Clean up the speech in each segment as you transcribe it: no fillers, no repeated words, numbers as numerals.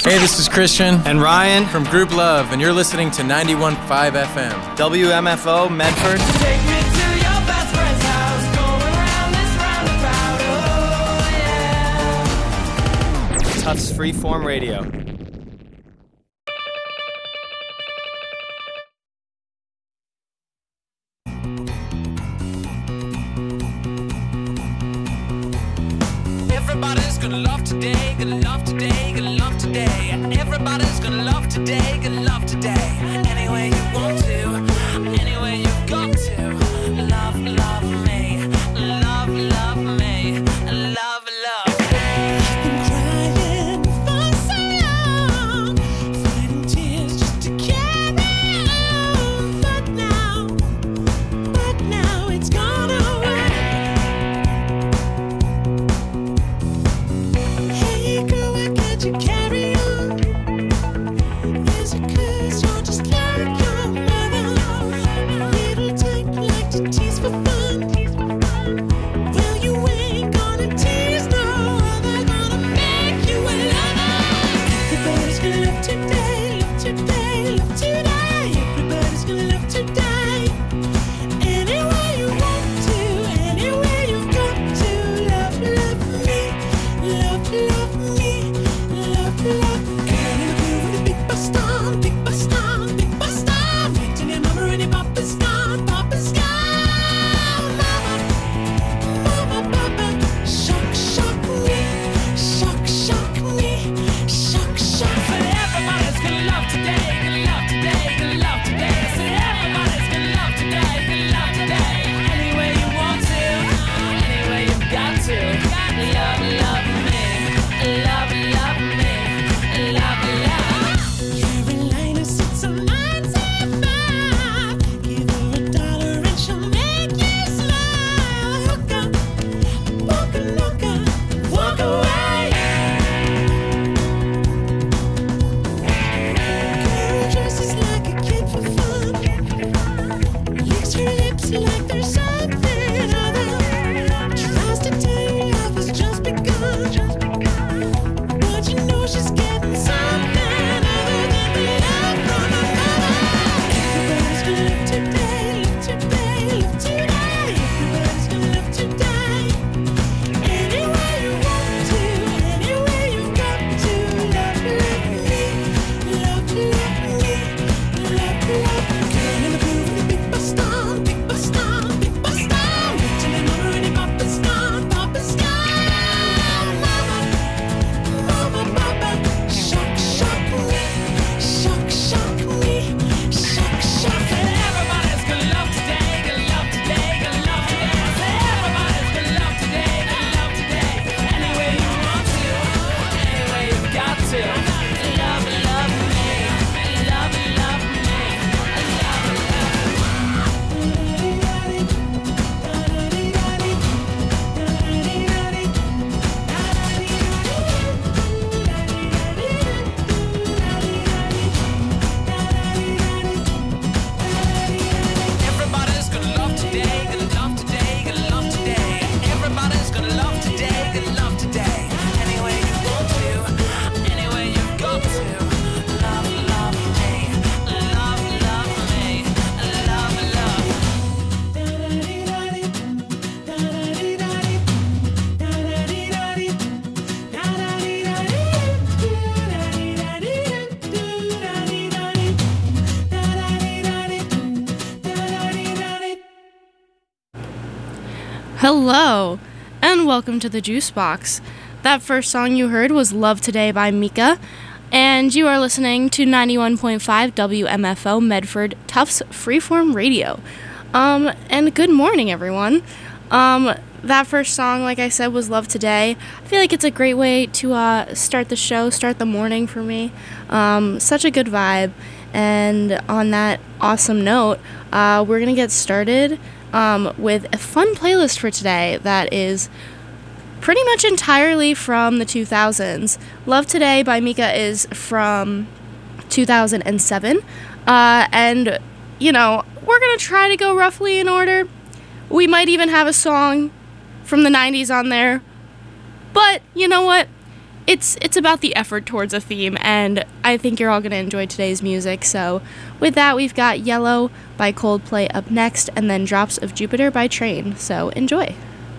Hey, this is Christian and Ryan from Group Love, and you're listening to 91.5 FM. WMFO Medford. Take me to your best friend's house, going round this roundabout, oh yeah. Tufts Freeform Radio. Everybody's gonna love today, gonna love today, gonna love today. Everybody's gonna love today, gonna love today. Any way you want to, any way you've got to. Love, love me, love, love me, love, love me. I've been crying for so long, fighting tears just to carry on. But now it's gone away. You carry on. Is it 'cause you're just like your mother? Little type like to tease for fun. Well, you ain't gonna tease no other, gonna make you a lover. Everybody's gonna love today, love today, love today. Everybody's gonna love today. Any way you want to, any way you've got to. Love, love me, love, love me. Love, and in the groove with a big bus down, big bus down, big bus down. Waiting your mama and your papa's gone, papa's gone. Mama, papa, shock, shock me, shock, shock me, shock, shock. But everybody's gonna love today, gonna love today, gonna love today. I said everybody's gonna love today, gonna love today. Any way you want to, any way you've got to. Love, love me, love, love me. Love, love. Carolina sits on 95. Give her $1 and she'll make you smile. Hook up, walk away. Girl dresses like a kid for fun. Licks her lips like there's something other. Tries to tell you life has just begun. But you know she's getting something other than the love from her mother. Everybody's gonna love today, love today, love today. Everybody's gonna love today. Any way you want to, any way you've got to. Love, love me, love, love me, love, love. Girl in the groove with a big bus down, big bus down, big bus down. Waiting your mama and your papa's gone, papa's gone. Mama, papa, shock, shock me, shock, shock me, shock, shock. Everybody's gonna love today, gonna love today, gonna love today. Everybody's gonna love today, gonna love today. Any way you want to, any way you've got to. Love, love me, love, love me, love, Everybody's gonna love today, gonna love today, gonna love today. Everybody's gonna love today, gonna love today. Any way you want to, any way you've got to. Love, love me, love, love me, love, love. Hello, and welcome to the Juice Box. That first song you heard was Love Today by Mika, and you are listening to 91.5 WMFO Medford Tufts Freeform Radio. And good morning, everyone. That first song, like I said, was Love Today. I feel like it's a great way to start the show, start the morning for me. Such a good vibe. And on that awesome note, we're going to get started with a fun playlist for today that is pretty much entirely from the 2000s. Love Today by Mika is from 2007. And, you know, we're going to try to go roughly in order. We might even have a song from the 90s on there. But, you know what? it's about the effort towards a theme, and I think you're all going to enjoy today's music. So with that, we've got Yellow by Coldplay up next, and then Drops of Jupiter by Train. So enjoy.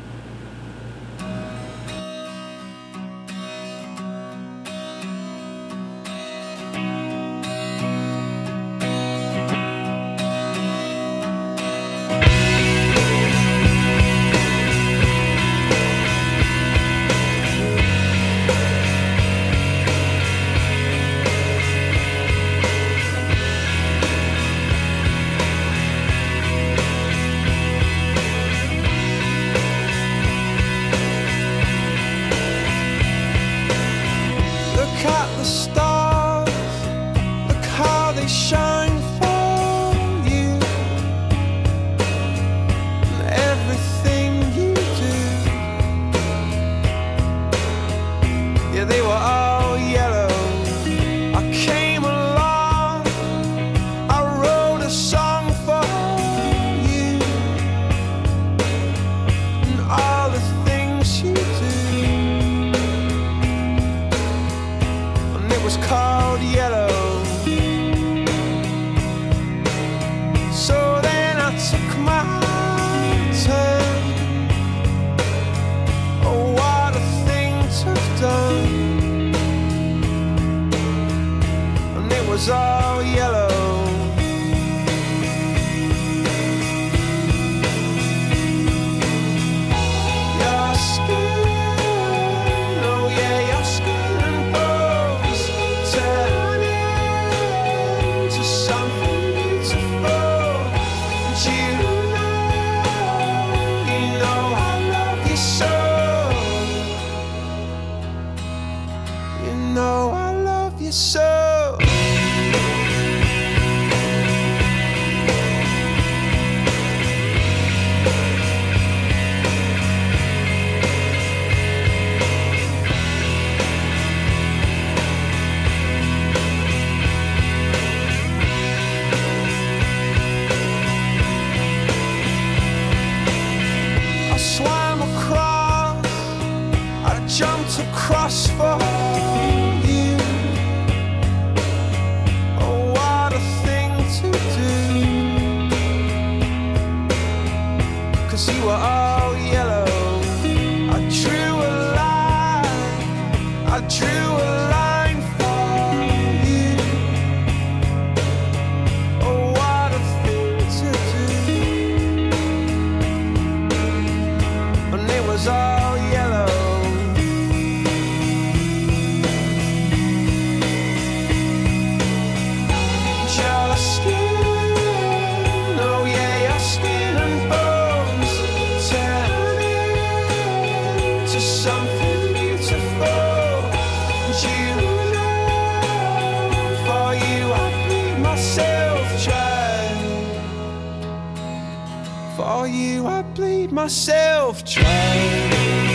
Myself trying.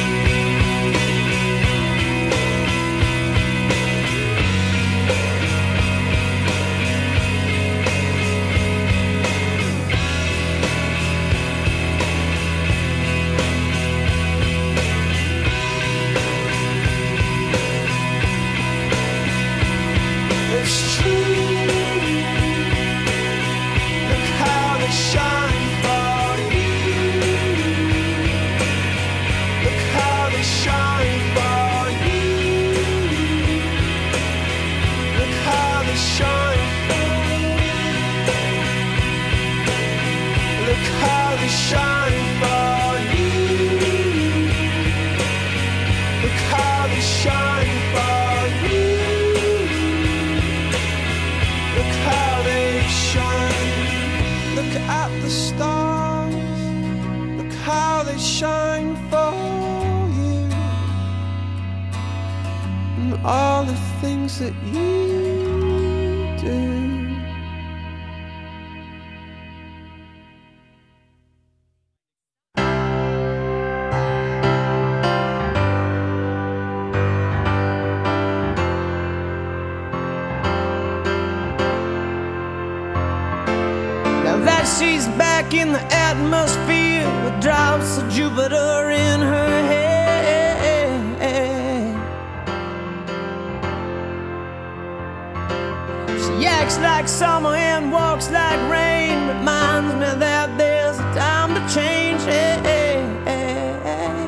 It's true. Look how they shine for you. Look how they shine for you. Look how they shine for you. Look how they shine for you. Look how they shine for you. Look how they shine. Look at the stars. Look how they shine for you. And all the things that you do. She's back in the atmosphere with drops of Jupiter in her head. like summer and walks like rain. Reminds me that there's a time to change. Hey, hey, hey, hey.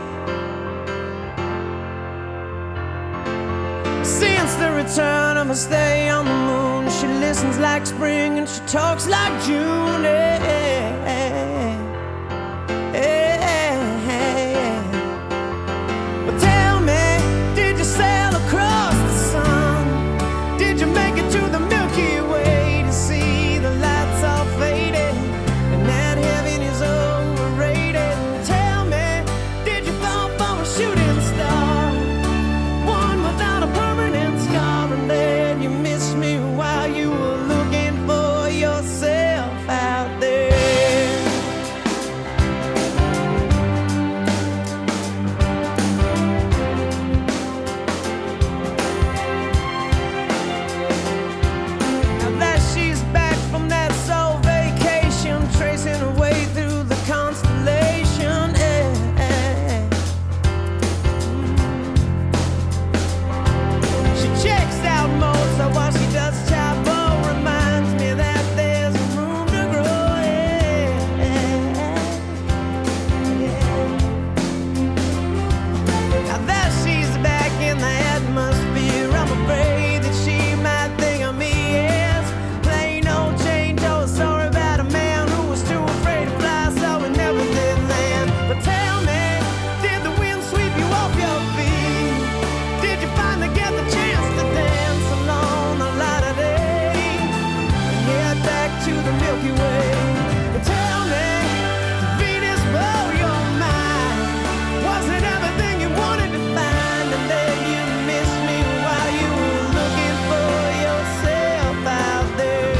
Since the return of her stay on the moon, she listens like spring and she talks like June. Hey, hey, hey. Hey, hey, hey. But tell me, did you sail across the sun? Did you make it to the Milky Way to see the lights all faded and that heaven is overrated? Tell me, did you fall from a shooting star, one without a permanent scar, and then you missed me while you were looking for yourself out there? Now that she's back from that soul vacation, tracing her way through the constellation, she checks out Mozart while she does Chapo. Reminds me that there's room to grow. Now that she's back in the atmosphere, I'm afraid that she might think of me as plain old Jane Doe. Sorry about a man who was too afraid to fly, so we never did land. But tell me, did the wind sweep you off your feet? Did you finally get the chance to dance along the light of day and head back to the Milky Way? But tell me, did Venus blow your mind? Was it everything you wanted to find, and then you missed me while you were looking for yourself out there?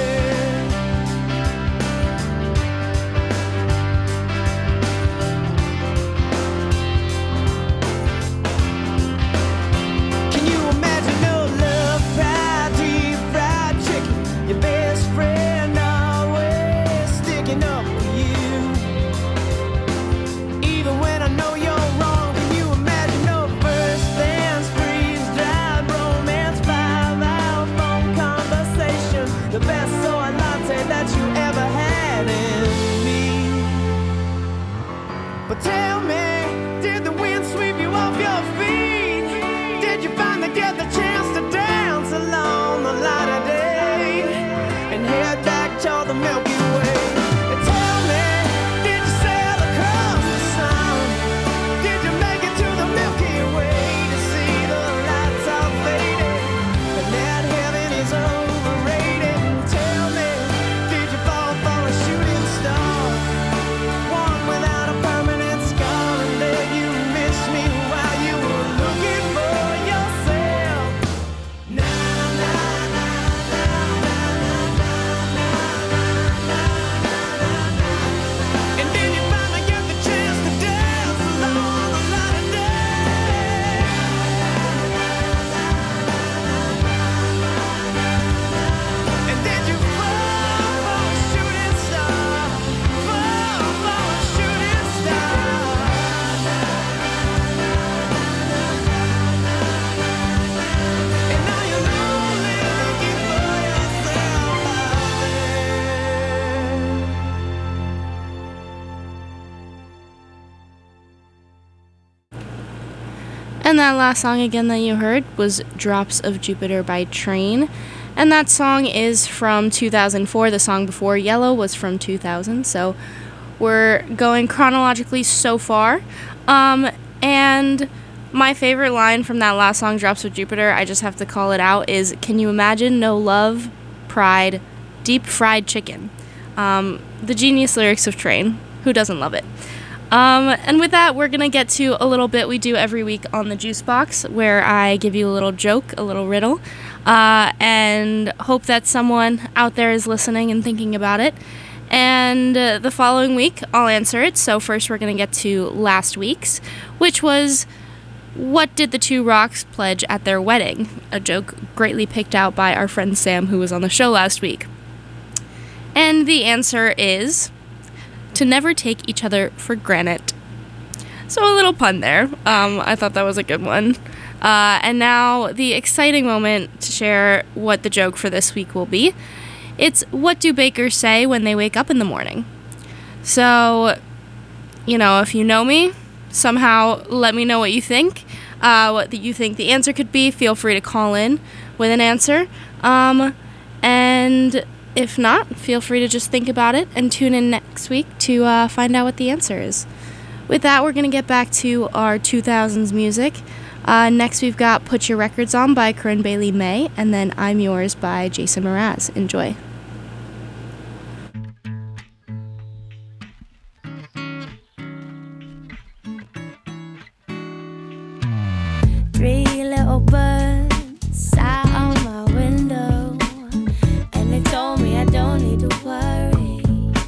Can you imagine your love pie, deep fried chicken, your best friend always sticking up for you, even when I know you're wrong? Can you imagine no first dance, freeze-dried romance, 5-hour phone conversation, the best soy latte that you ever had in me? But tell me, did the wind sweep you off your feet? Did you finally get the chance to dance along the light of day and head back toward the Milky Way? And tell me, did you sail across the sun? Did you make it to the Milky Way to see the lights all faded and that heaven is overrated? And tell me, did you fall for a shooting star, one without a permanent scar, and then you missed me while you were looking for yourself? Na na na na na na na na na. And then you finally get the chance to dance along the light of day. And then you fall for a shooting star, fall for a shooting star. And now you're lonely looking for yourself out there. And that last song again that you heard was Drops of Jupiter by Train. And that song is from 2004. The song before, Yellow, was from 2000. So we're going chronologically so far. And my favorite line from that last song, Drops of Jupiter, I just have to call it out, is, can you imagine no love, pride, deep fried chicken? The genius lyrics of Train. Who doesn't love it? And with that, we're going to get to a little bit we do every week on the Juice Box, where I give you a little joke, a little riddle, and hope that someone out there is listening and thinking about it. And the following week, I'll answer it. So first, we're going to get to last week's, which was, what did the two rocks pledge at their wedding? A joke greatly picked out by our friend Sam, who was on the show last week. And the answer is, to never take each other for granted. So a little pun there. I thought that was a good one. And now the exciting moment to share what the joke for this week will be It's what do bakers say when they wake up in the morning? So, if you know me, somehow let me know what you think. What you think the answer could be. Feel free to call in with an answer. And if not, feel free to just think about it and tune in next week to find out what the answer is. With that, we're going to get back to our 2000s music. Next, we've got Put Your Records On by Corinne Bailey May, and then I'm Yours by Jason Mraz. Enjoy. Three little birds sat on my window, and they told me I don't need to worry.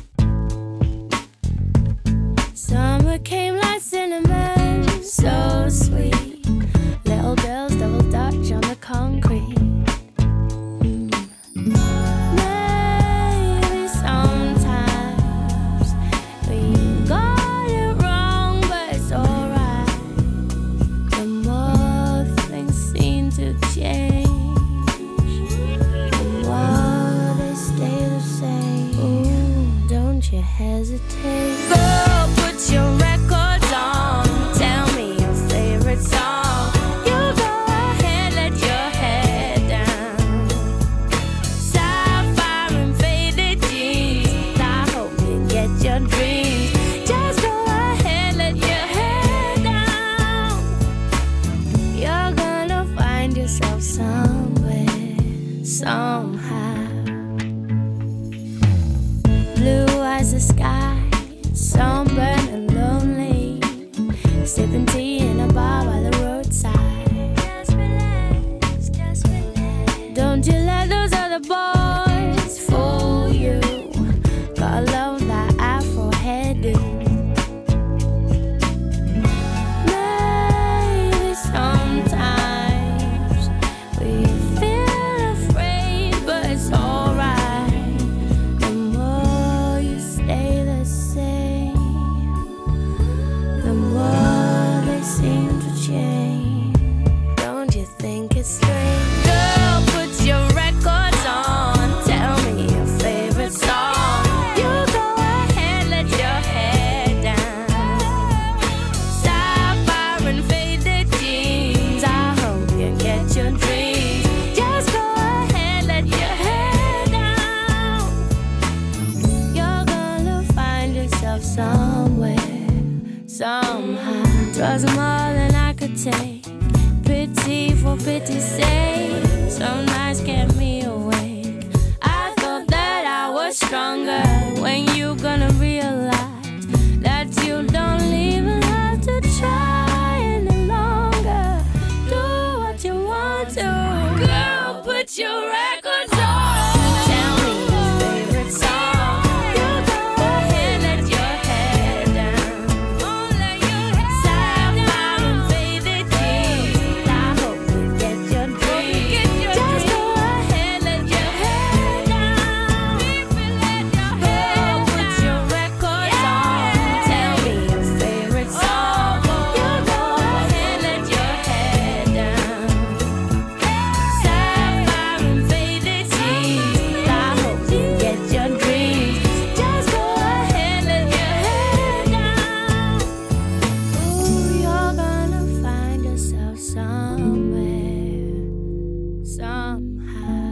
Summer came like cinnamon, so sweet. Little girls double dutch on the concrete. Maybe sometimes we got it wrong, but it's alright. The more things seem to change, the more they stay the same. Ooh, don't you hesitate. Girl, put your records on. Tell me your favorite song. You go ahead, let your head down. Sapphire and faded jeans. I hope you get your dreams. Just go ahead, let your head down. You're gonna find yourself somewhere, somehow. Blue as the sky, sunburned and lonely, sipping tea in a bar by the roadside. Just relax, just relax. Don't you let those other boys fool you. Gotta love that afro hairdo. Maybe sometimes we feel afraid, but it's alright. The more you stay the same, the more they seem to change. Don't you think it's strange? Girl, put your records on. Tell me your favorite song. You go ahead, let your head down. Sapphire and faded jeans. I hope you get your dreams. Just go ahead, let your head down. You're gonna find yourself somewhere, somehow. Twas more than I could take. Pity for pity's sake. Some nights kept me awake. I thought that I was stronger. When you gonna realize that you don't even have to try any longer? Do what you want to. Girl, put your records on. Tell me your favorite song. You go ahead, let your head down. Sapphire and faded jeans. I hope you get your dreams. Just go ahead, let your head down. Girl, put your records on. Tell me your favorite song. You go ahead, let your head down. Sapphire and faded jeans. I hope you get your dreams. Just go ahead, let your head down. Ooh, you're gonna find yourself somewhere, somehow.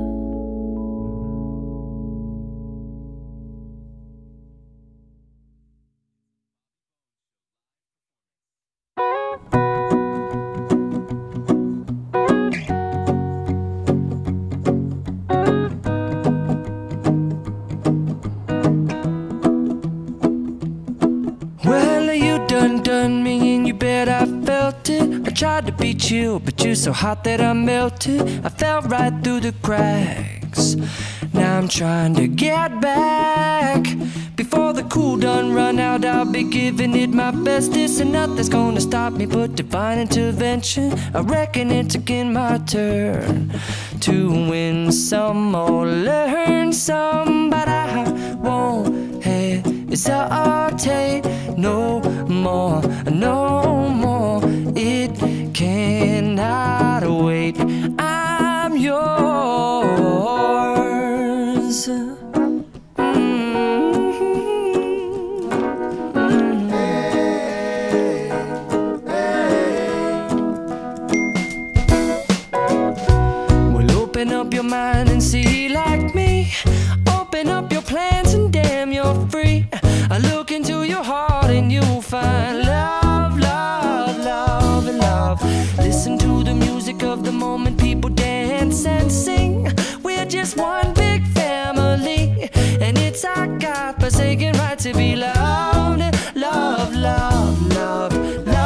Well, you done me and you bet I felt it. I tried to beat you, but you're so hot that I melted. I fell right through the cracks. Now I'm trying to get back. Before the cool done run out, I'll be giving it my bestest, and nothing's gonna stop me but divine intervention. I reckon it's again my turn to win some or learn some, but I won't hesitate no more, no more. It cannot wait. I'm yours. Well, open up your mind and see like me. Open up your plans and damn, you're free. I look into your heart and you'll find love, love, love, and love. Listen to the music of the moment, people dance and sing. We're just one big family, and it's our God-forsaken right to be loved, love, love, love,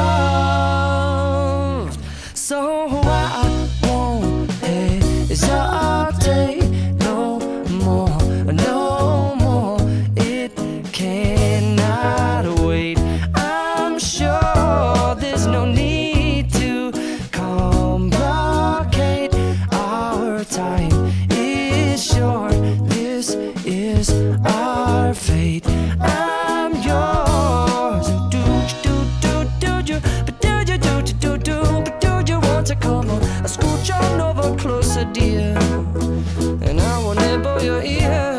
loved. So I won't hesitate no more, no more. It cannot wait. I'm sure there's no need to complicate. Our time is short. This is our fate. I'm yours. Do you, but do you, but do you want to come on? I scooch on over closer, dear, and I will nibble your ear.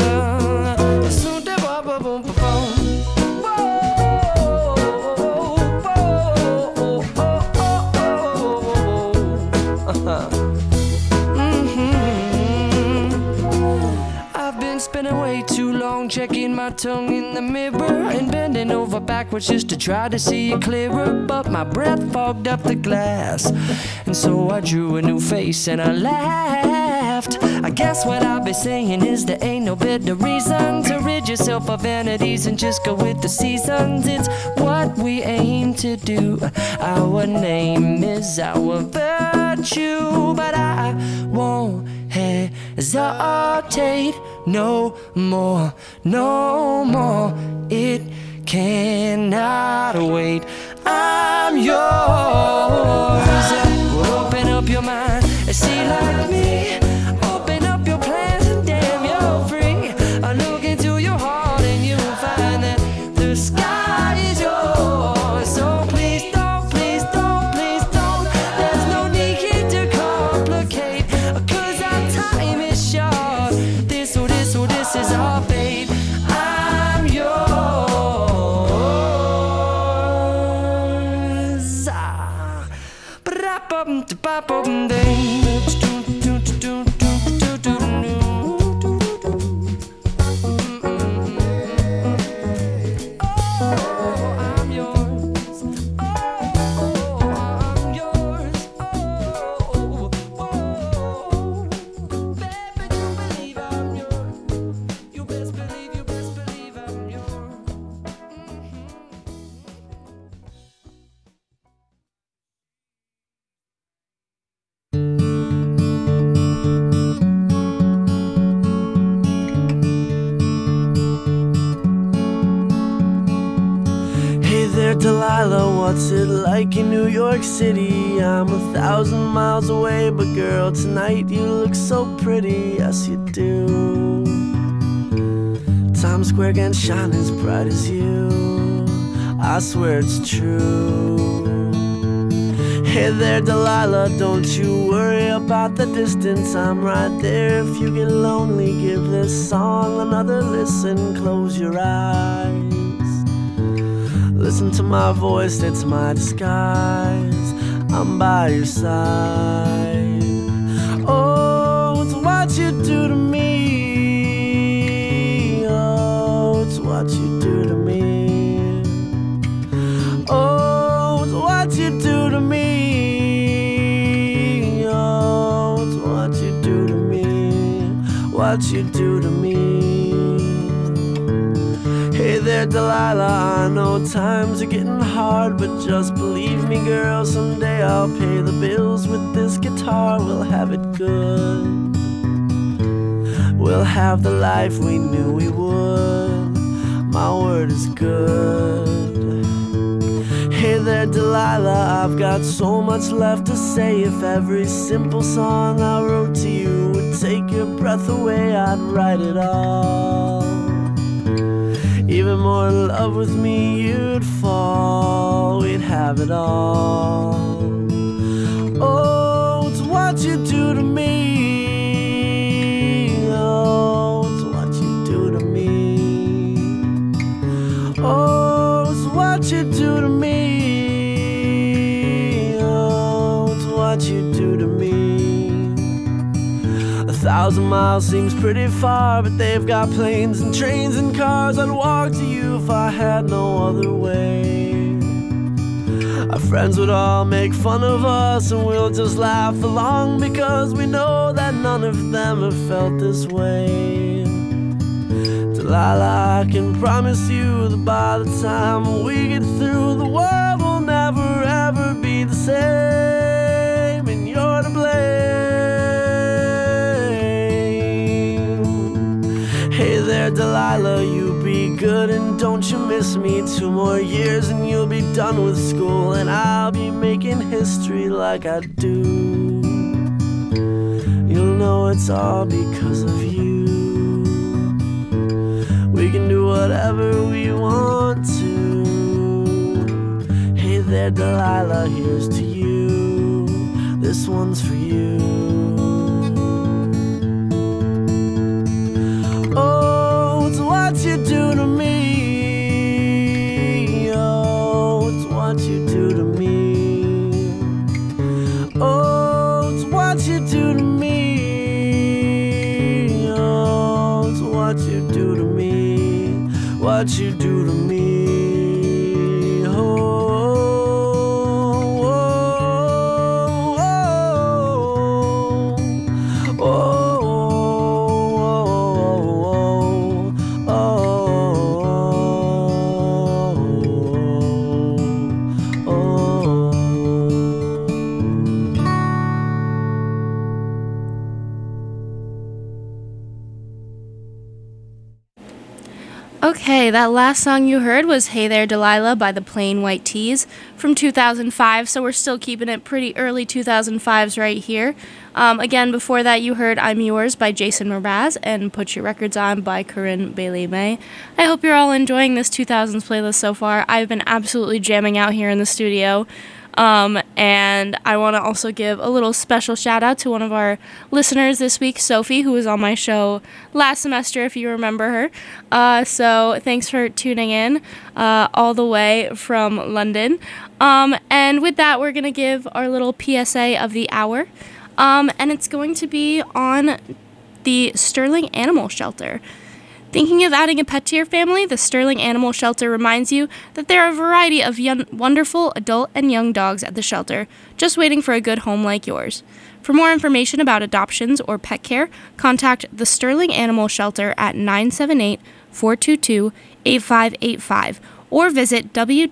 I've been spending way too long checking my tongue in the mirror and bending over backwards just to try to see it clearer, but my breath fogged up the glass, and so I drew a new face and I laughed. I guess what I'll be saying is there ain't no better reason to rid yourself of vanities and just go with the seasons. It's what we aim to do. Our name is our virtue, but I won't hesitate no more, no more. It cannot wait. I'm yours. Well, open up your mind and see like me. Open up your plans and damn, you're free. I look into your heart and you'll find that the sky is yours. So please don't, please don't, please don't. There's no need to complicate, 'cause our time is short. This is our fate. I'm yours. I'm yours. I'm yours. Baby, you believe I'm yours. You best believe I'm yours. Hey there, Delilah, what's it like in New York City? I'm 1,000 miles away, but girl, tonight you look so pretty, yes you do. Times Square can't shine as bright as you, I swear it's true. Hey there, Delilah, don't you worry about the distance, I'm right there. If you get lonely, give this song another listen, close your eyes. Listen to my voice, it's my disguise. I'm by your side. Oh, it's what you do to me. Oh, it's what you do to me. Oh, it's what you do to me. Oh, it's what you do to me. What you do to me. Hey there, Delilah, I know times are getting hard, but just believe me, girl, someday I'll pay the bills with this guitar. We'll have it good. We'll have the life we knew we would. My word is good. Hey there, Delilah, I've got so much left to say. If every simple song I wrote to you would take your breath away, I'd write it all. Even more in love with me, you'd fall. We'd have it all. Oh, it's what you do to me. Oh, what you do to me. Oh, it's what you do to me. 1,000 miles seems pretty far, but they've got planes and trains and cars. I'd walk to you if I had no other way. Our friends would all make fun of us, and we'll just laugh along, because we know that none of them have felt this way. Delilah, I can promise you that by the time we get through, the world will never ever be the same, and you're to blame. Hey there, Delilah, you be good and don't you miss me. 2 more years and you'll be done with school, and I'll be making history like I do. You'll know it's all because of you. We can do whatever we want to. Hey there, Delilah, here's to you. This one's for you. Oh, it's what you do to me. Oh, it's what you do to me. Oh, it's what you do to me. Oh, it's what you do to me. What you do to me. Oh, oh, oh, oh, oh, oh, oh. Okay, that last song you heard was Hey There Delilah by the Plain White T's from 2005, so we're still keeping it pretty early 2005s right here. Again, before that you heard I'm Yours by Jason Mraz and Put Your Records On by Corinne Bailey May. I hope you're all enjoying this 2000s playlist so far. I've been absolutely jamming out here in the studio. And I want to also give a little special shout out to one of our listeners this week, Sophie, who was on my show last semester, if you remember her. So thanks for tuning in all the way from London. And with that, we're going to give our little PSA of the hour. And it's going to be on the Sterling Animal Shelter. Thinking of adding a pet to your family, the Sterling Animal Shelter reminds you that there are a variety of wonderful adult and young dogs at the shelter, just waiting for a good home like yours. For more information about adoptions or pet care, contact the Sterling Animal Shelter at 978-422-8585 or visit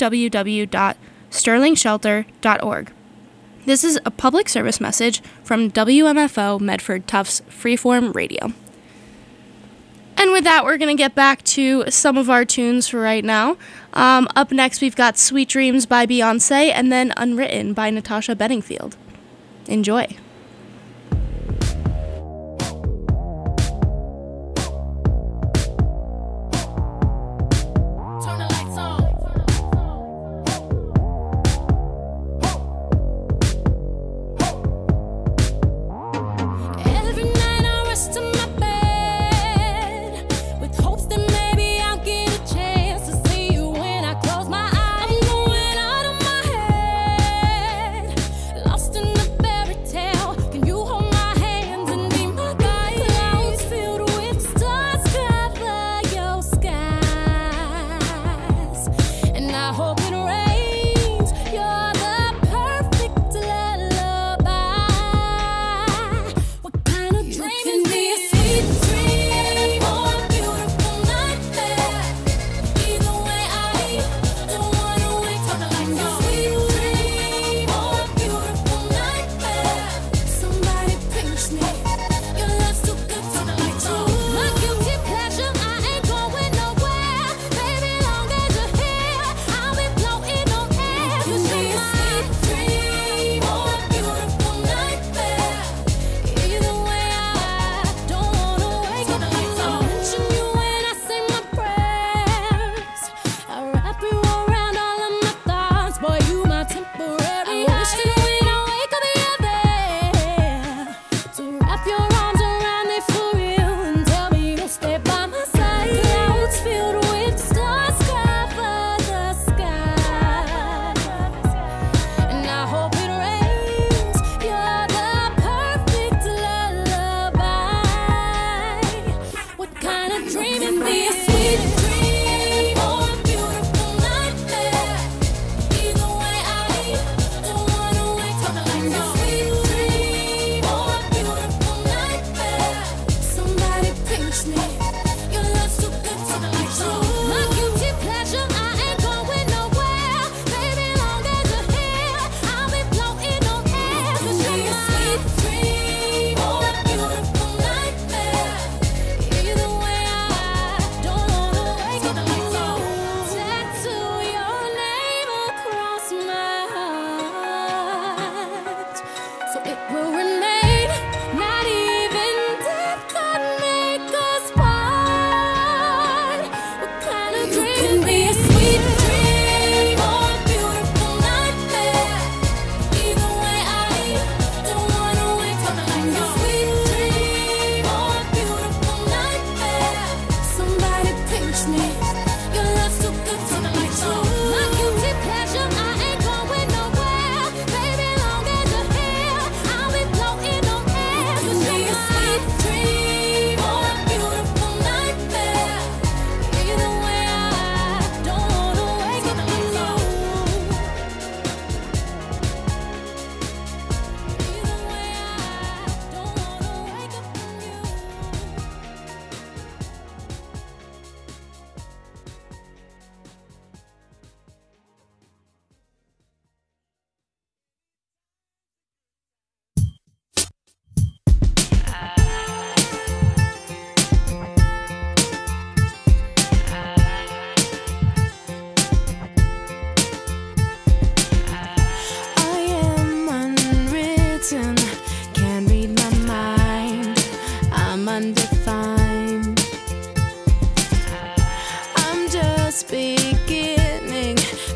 www.sterlingshelter.org. This is a public service message from WMFO Medford Tufts Freeform Radio. And with that, we're going to get back to some of our tunes for right now. Up next, we've got Sweet Dreams by Beyonce and then Unwritten by Natasha Bedingfield. Enjoy. Lost in the fairy tale.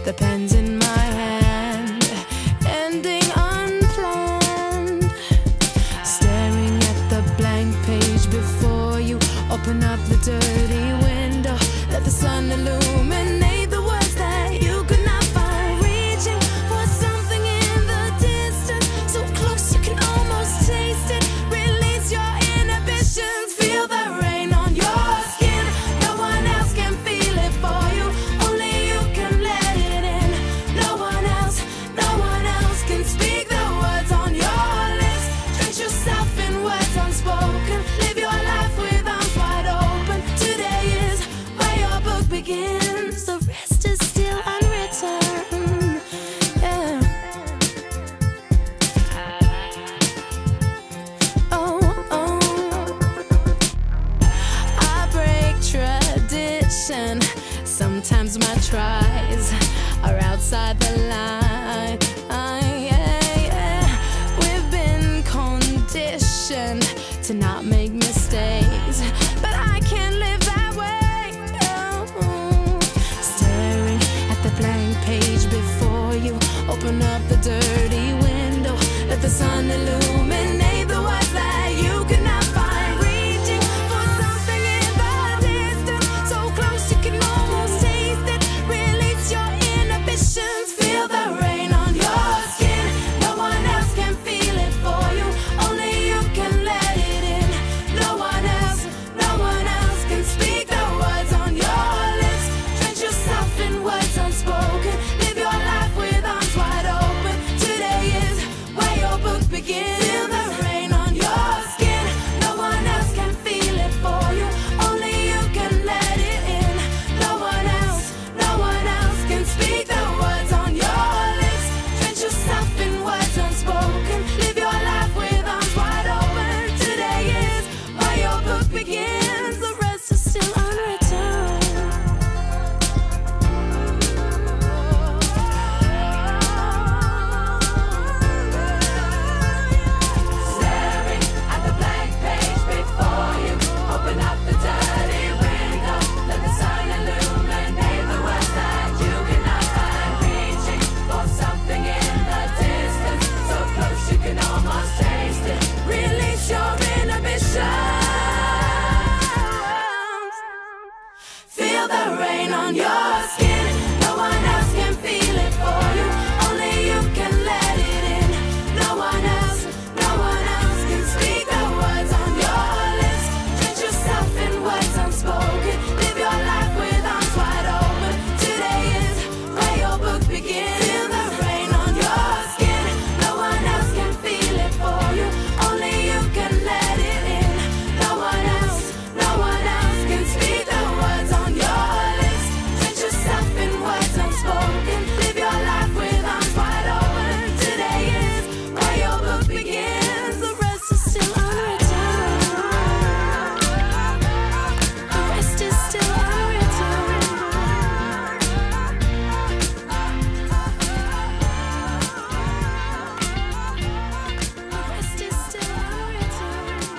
The pen's in my hand, ending unplanned. Staring at the blank page before you. Open up the dirty window, let the sun illuminate the words that you could not find. Reaching for something in the distance, so close you can almost taste it. Release your inhibitions, feel the rain on your skin. No one else can feel it for you, only you can let it in. No one else can speak the words on your lips. Drench yourself in words unspoken, live your life with arms wide open. Today is where your book begins, the rest is still unwritten. Yeah. I break tradition. Sometimes my tries are outside the line. We've been conditioned to not make mistakes, but I can't live that way. Staring at the blank page before you. Open up the dirty window, let the sun illuminate the words that you could not find. Reaching for something in the distance, so close you can almost taste it. Release your inhibitions, feel the rain on your skin. No one else can feel it for you, only you can let it in. No one else can speak the words on your lips. Drench yourself in words unspoken, live your life with arms wide open. Today is where your book begins. Feel the rain on your skin. No one else can feel it for you, only you can let it in. No one else can speak the words on your lips. Drench yourself in words unspoken, live your life with arms wide open. Today is where your book begins, the rest is still unwritten. Staring at the blank page before you. Open up the dirty window, let the sun illuminate the words that you cannot find. Reaching for something in the distance, so close you can almost taste it. Release your inhibitions, feel the rain on your skin. No one else can feel it for you, only you can let it in. No one else can speak the words on your lips. Drench yourself in words unspoken, live your life with arms wide open. Today is where your book begins. Feel the rain on your skin. No one else can feel it for you, only you can let it in. No one else can speak the words on your lips. Drench yourself in words unspoken, live your life with arms wide open. Today is where your book begins, the rest is still unwritten. The rest is still unwritten. The rest is still unwritten.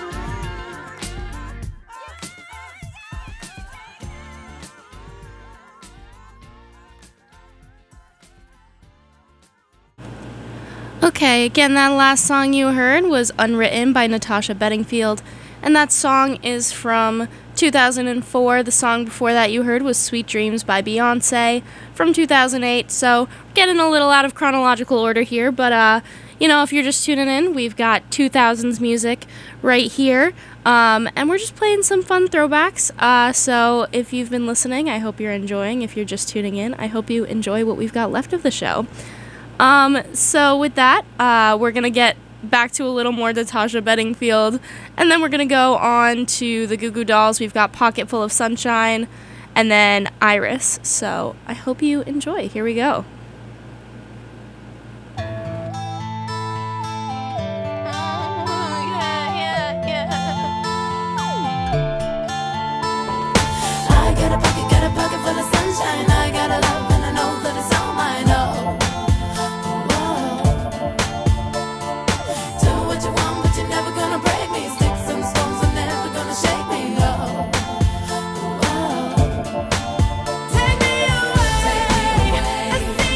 Okay, again, that last song you heard was Unwritten by Natasha Bedingfield, and that song is from 2004. The song before that you heard was Sweet Dreams by Beyonce from 2008, so getting a little out of chronological order here, but, if you're just tuning in, we've got 2000s music right here, and we're just playing some fun throwbacks, so if you've been listening, I hope you're enjoying. If you're just tuning in, I hope you enjoy what we've got left of the show. So with that, we're going to get back to a little more Natasha Bedingfield, and then we're going to go on to the Goo Goo Dolls. We've got Pocket Full of Sunshine, and then Iris. So I hope you enjoy. Here we go. I got a pocket full of sunshine. I got a love and I know that it's all mine. Do what you want, but you're never gonna break me. Sticks and stones are never gonna shake me. Take me away. I see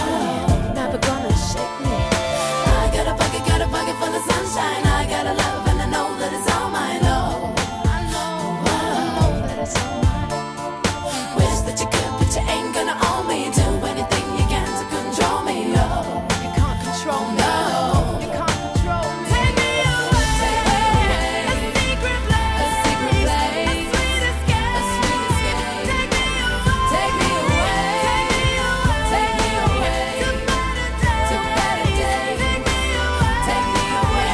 never gonna shake me. I got a pocket full of sunshine. I got a love and I know that it's all mine. Oh, I know that it's all mine. Wish that you could, but you ain't gonna own me. Do anything you can to control me. Oh, you can't control me. No, you can't control me. Take me away, a secret place, a sweet escape, a sweet escape. Take me away, take me away, to better days. Take me away,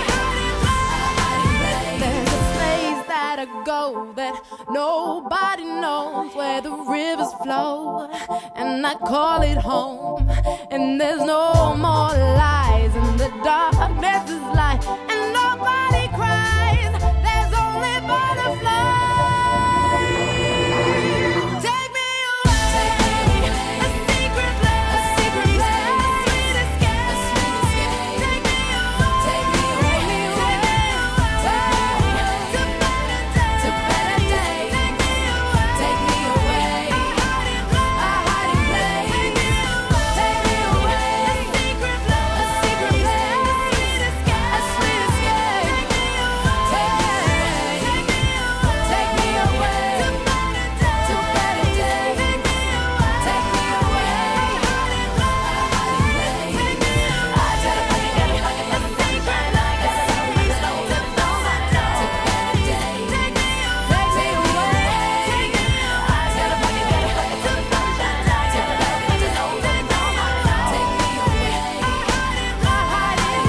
there's a place that I go that nobody knows, where the rivers flow, and I call it home. And there's no more lies, and the darkness is light, and nobody cries. There's only butterflies. Take me away, a secret place, a sweet escape, Take me away, to better days. Take me away, a hiding place. Take me away, a secret place, a sweet escape. Take me away, to better days. Take me away, a hiding place. I got a pocket full of sunshine. I got a love and I know that it's all mine. To better days. Take me away. I got a pocket full of sunshine. I got a love and I know that it's all mine. Take me away, a hiding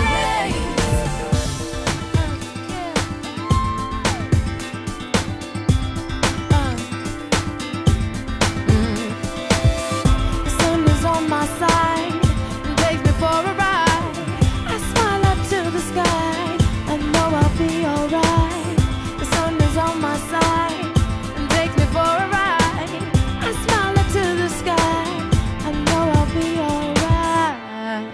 The sun is on my side and takes me for a ride. I smile up to the sky, I know I'll be alright. The sun is on my side and takes me for a ride. I smile up to the sky, I know I'll be alright.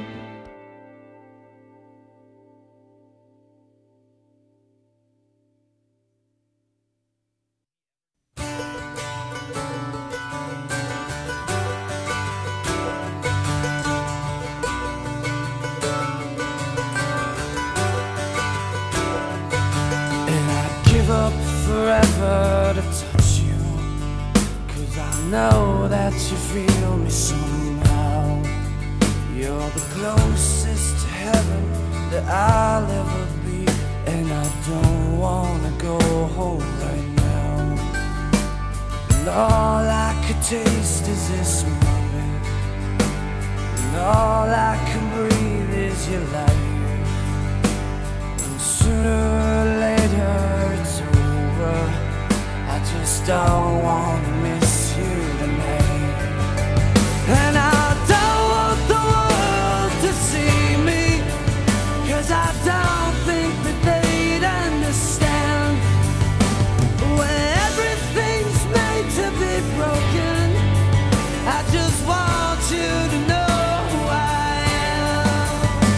And I'd give up forever to touch you, 'cause I know that you feel me somehow. You're the closest to heaven that I'll ever be, and I don't wanna go home right now. And all I could taste is this moment, and all I can breathe is your life. And sooner or later it's over, I just don't wanna miss you tonight. And I don't want the world to see me, 'cause I don't think that they'd understand. When everything's made to be broken, I just want you to know who I am.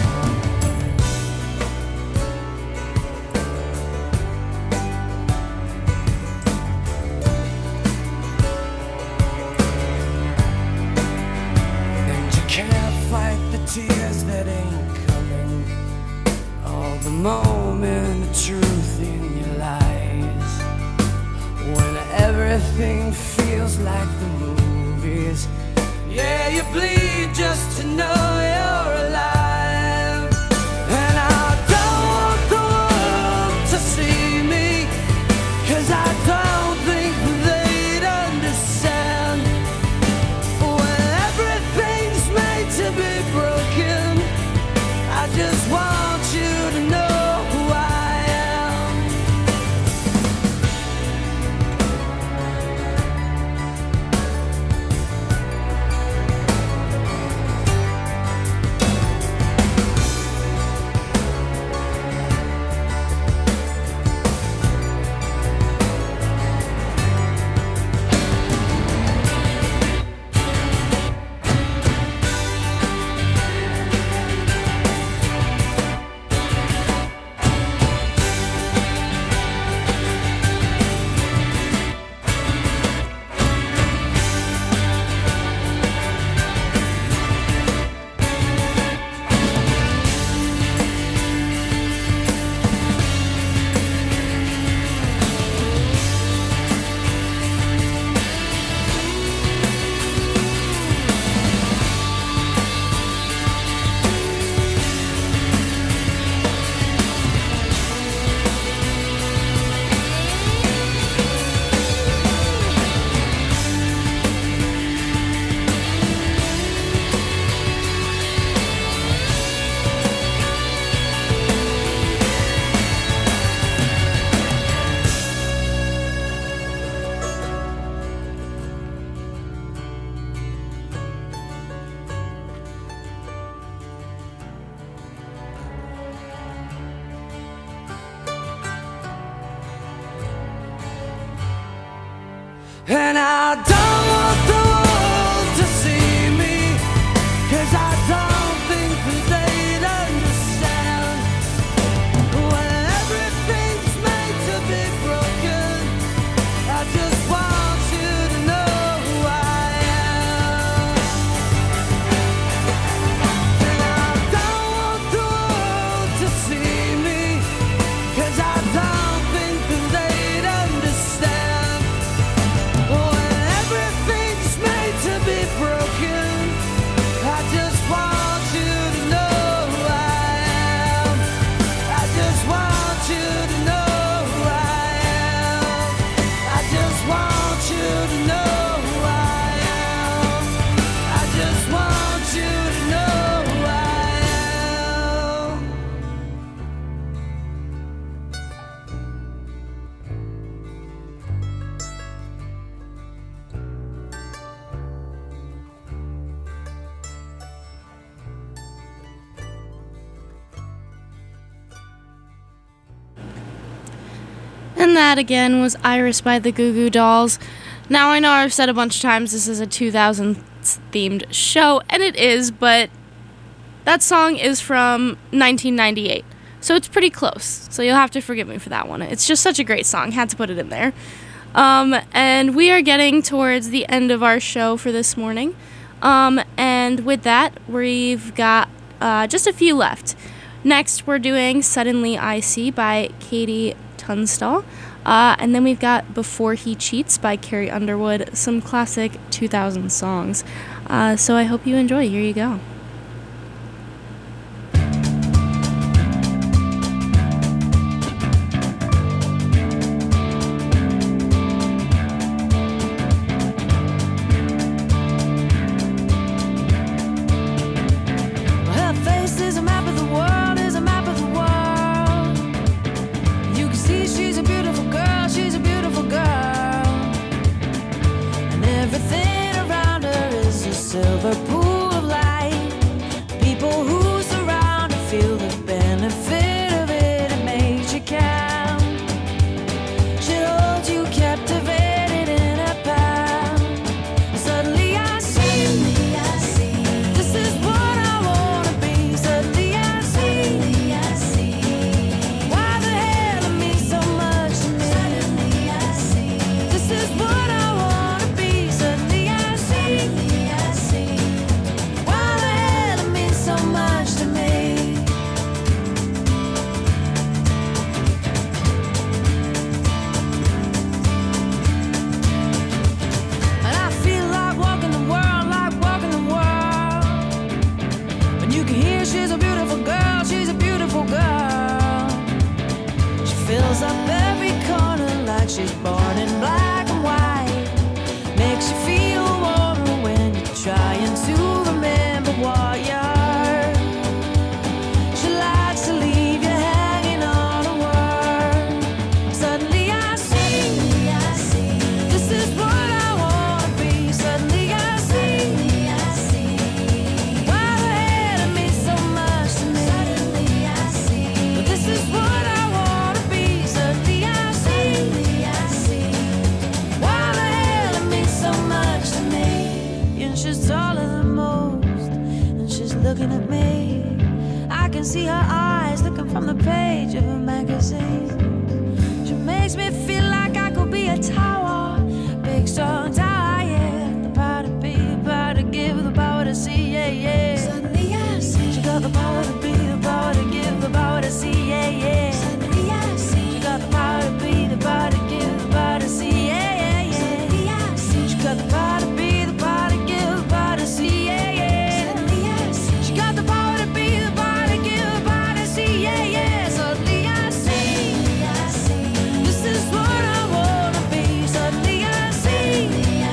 And you can't fight the tears that ain't coming, all the moment of truth in your lies. When everything feels like the movies, yeah, you bleed just to know you're alive. And I don't want the world to see me, 'cause I don't think they'd understand. When everything's made to be broken, I just want you to know who I am. And I don't want the world to see me, 'cause I don't think that they'd understand. When everything's made to be broken, I just want you to know who I am. And I don't want the world to see me, 'cause I don't think that they'd understand. When everything's made to be broken, I just want you to know who I am. I just want you to know who I am. I just want you to know who I am. I just want you to know who I am. And that again was Iris by the Goo Goo Dolls. Now I know I've said a bunch of times this is a 2000s themed show, and it is, but that song is from 1998. So it's pretty close. So you'll have to forgive me for that one. It's just such a great song. Had to put it in there. And we are getting towards the end of our show for this morning. And with that, we've got just a few left. Next, we're doing Suddenly I See by Katie Tunstall. And then we've got Before He Cheats by Carrie Underwood, some classic 2000 songs. So I hope you enjoy. Here you go. Her face is a map of the world, is a map of the world. You can see she's a beautiful girl, she's a beautiful girl. And everything around her is a silver pool of light. People who surround her feel the benefit of it, it makes you count. She holds you captivated in her palm. Suddenly I see, this is what I wanna be. Suddenly I see, why the hell it means so much to me. Suddenly I see, this is what I wanna be. Suddenly I see, why the hell it means so much to me. And I feel like walking the world, like walking the world. And you can hear she's a beautiful girl, she's a beautiful girl. She fills up every corner like she's born in black and white. Makes you feel warmer when you're trying to remember what you're. She likes to leave you hanging on a word. Suddenly I see, this is what I wanna be. Suddenly I see, why the hell it means so much to me. Suddenly I see, this is what I wanna be. Suddenly I see, why the hell it means so much to me. And she's taller than most, and she's looking at me. I can see her eyes looking from the page of a magazine. She makes me feel like I could be a tower, big strong tower, yeah. The power to be, the power to give, the power to see, yeah, yeah. Suddenly I see, she got the power to be, the power to give, the power to see, yeah, yeah. Suddenly I see, she got the power to be, the power to give, the power to see, yeah, yeah, yeah. Suddenly I see, she got the power to be, the power to give, the power to see, yeah, yeah. Suddenly I see, she got the power to be, the power to give, the power to see, yeah, yeah. Suddenly I see, this is what I wanna be. Suddenly I see,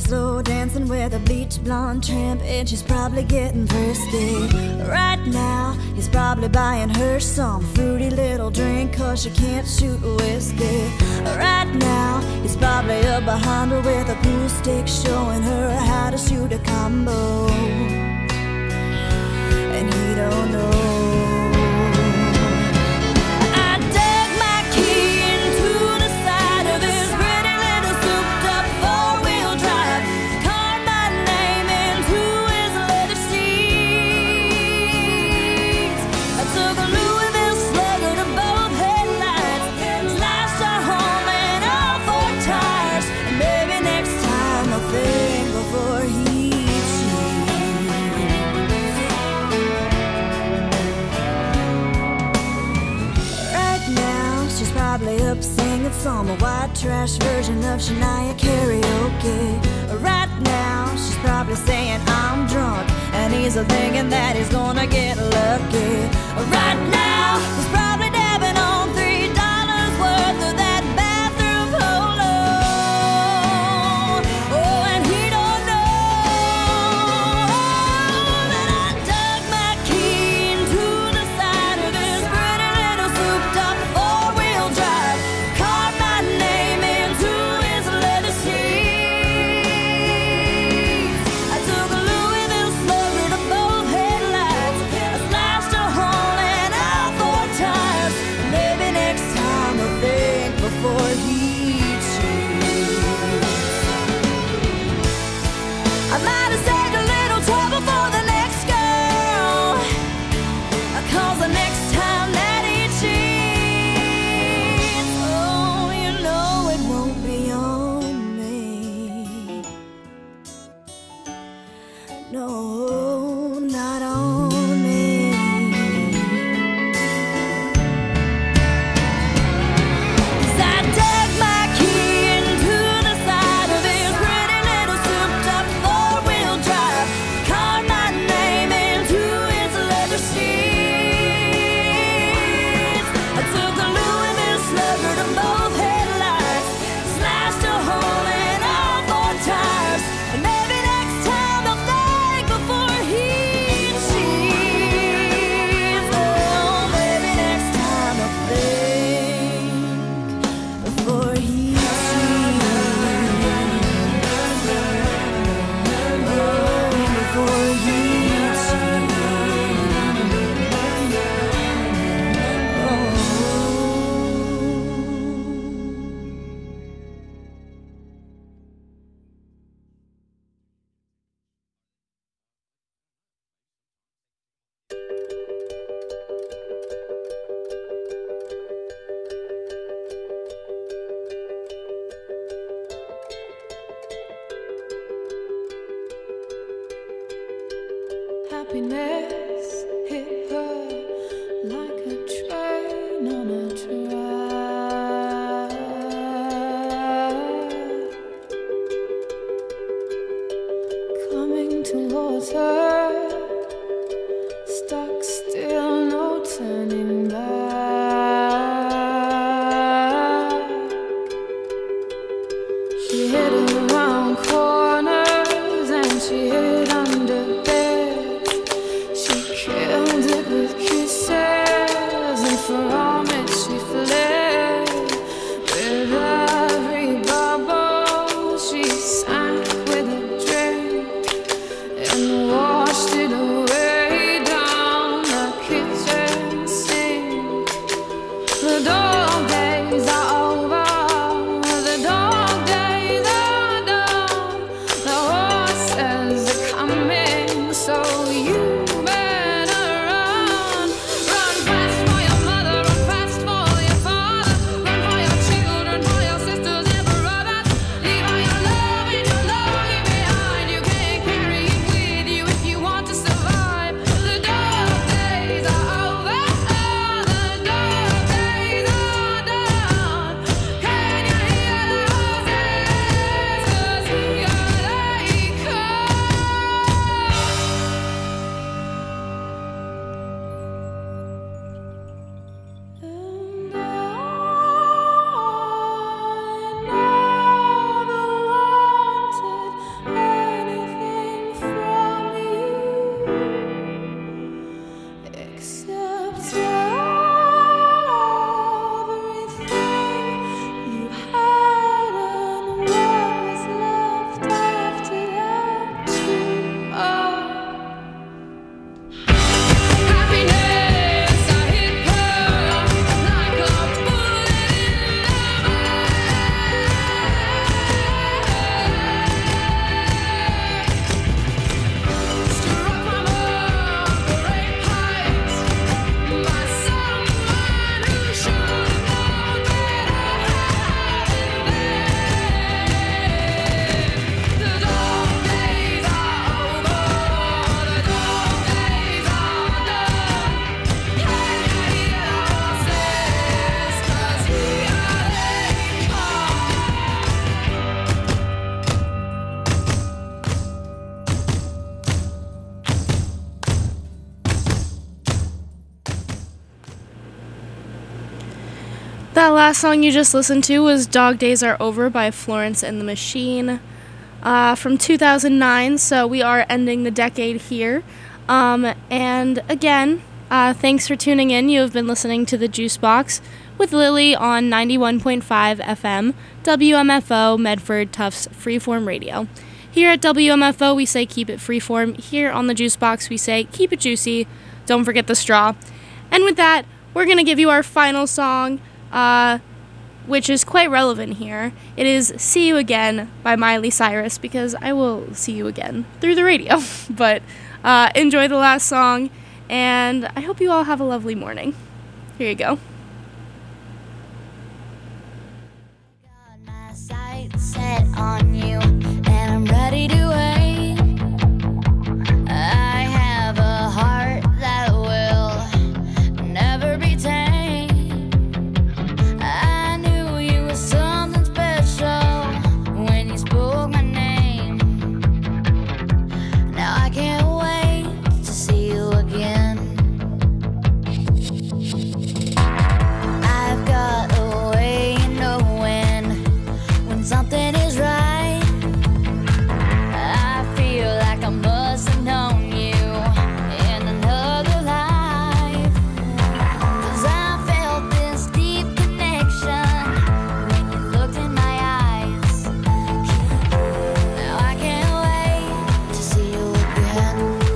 slow dancing with a bleach blonde tramp, and she's probably getting thirsty. Right now, he's probably buying her some fruity little drink, cause she can't shoot whiskey. Right now, he's probably up behind her with a pool stick, showing her how to shoot a combo. And he don't know. Some white trash version of Shania karaoke. Right now, she's probably saying I'm drunk, and he's thinking that he's gonna get lucky. Right now, he's probably dabbing on $3 worth of that bathroom polo. Oh, and he don't know that I dug my key into the side of his pretty little souped-up four-wheel drive. No, not on me. 'Cause I dug my key into the side of his pretty little souped-up four-wheel drive, carved my name into his leather seats. I took a Louisville slugger to both headlights, slashed a hole in all four tires, and maybe next time I'll think before he cheats. Oh, maybe next time I'll think before he cheats. Oh, before he cheats. Happiness hit her like a train on a track, coming towards her, stuck still, no turning back. She hid around corners and she hid under beds. She That last song you just listened to was Dog Days Are Over by Florence and the Machine from 2009, so we are ending the decade here. And again, thanks for tuning in. You have been listening to The Juice Box with Lily on 91.5 FM, WMFO, Medford Tufts Freeform Radio. Here at WMFO, we say keep it freeform. Here on The Juice Box, we say keep it juicy. Don't forget the straw. And with that, we're going to give you our final song, which is quite relevant here. It is See You Again by Miley Cyrus, because I will see you again through the radio. But enjoy the last song, and I hope you all have a lovely morning. Here you go. Got my sights set on you, and I'm ready to wait. I have a heart that will never be tamed. I knew you were something special when you spoke my name. Now I can't wait to see you again. I've got a way of knowing when something is right. I feel like I must have known you in another life, 'cause I felt this deep connection when you looked in my eyes. Now I can't wait to see you again.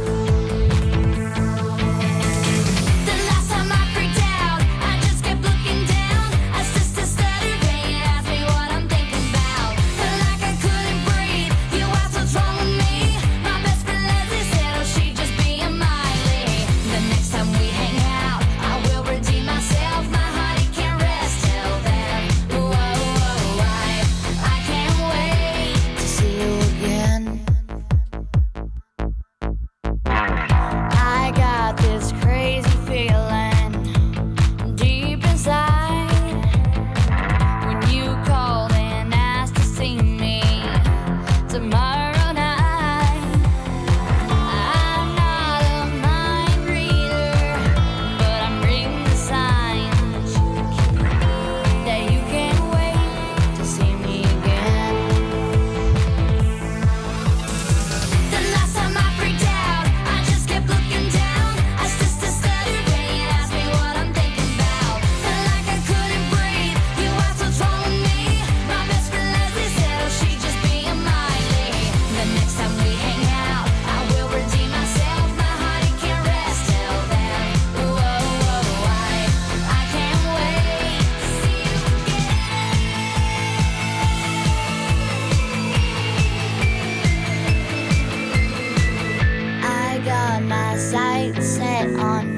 The last time I freaked out, I just kept looking down. I just stuttered when you asked me what I'm thinking about. Felt like I couldn't breathe. You asked what's wrong with me. My best friend Leslie said, oh, she just being Miley. The next time we hang out, I will redeem myself. My heart, it can't rest till then. Whoa, I can't wait to see you again. I got this crazy feeling deep inside when you called and asked to see me tomorrow night. I'm not a mind reader, but I'm reading the signs that you can't wait to see me again. The last time I freaked out, I just kept looking down. I just stuttered when you asked me what I'm thinking about. Felt like I couldn't breathe. You asked what's wrong with me. My best friend Leslie said, oh, she just being Miley. The next time we hang out, I will redeem myself. My heart, it can't rest till then. Whoa, I can't wait to see you again. I got my sights set on